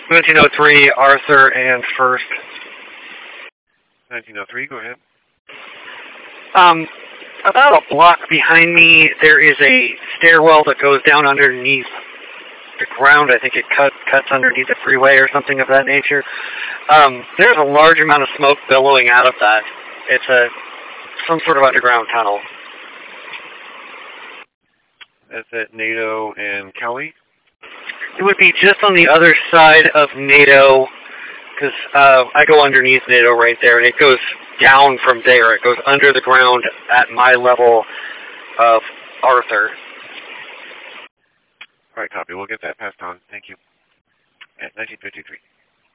1903, Arthur and First. 1903, go ahead. About a block behind me, there is a stairwell that goes down underneath the ground. I think it cuts underneath the freeway or something of that nature. There's a large amount of smoke billowing out of that. It's some sort of underground tunnel. That's at NATO and Kelly? It would be just on the other side of NATO, because I go underneath NATO right there, and it goes down from there. It goes under the ground at my level of Arthur. All right, copy. We'll get that passed on. Thank you. At 1953.